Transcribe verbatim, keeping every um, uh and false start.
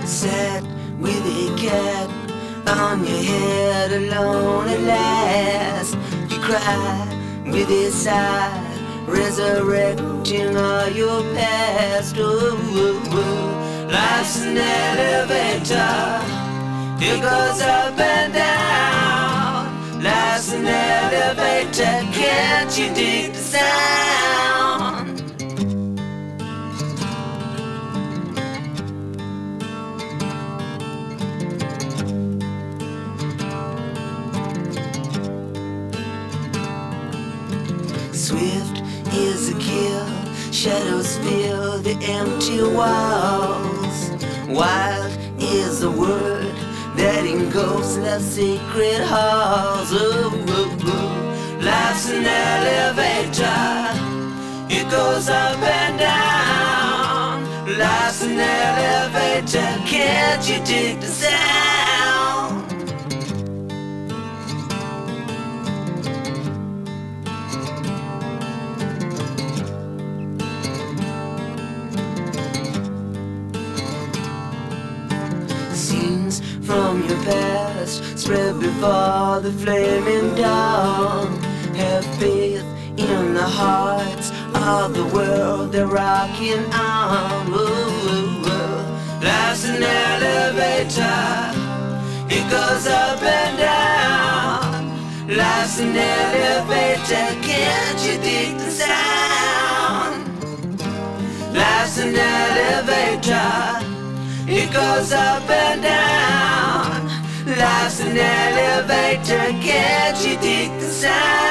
Sat with a cat on your head alone at last. You cry with a sigh, resurrecting all your past. Oh, oh, oh. Life's an elevator, it goes up and down. Life's an elevator, can't you dig the sound? Swift is a kill, shadows fill the empty walls. Wild is the word that engulfs love's sacred halls. Oh, oh, oh. Life's an elevator, it goes up and down. Life's an elevator, can't you dig the sound? Scenes from your past spread before the flaming dawn. Have faith in the hearts of the world they're rocking on. Ooh, ooh, ooh. Life's an elevator, it goes up and down. Life's an elevator, can't you dig the sound? Life's an elevator, it goes up and down. Life's an elevator, can't you dig the sound?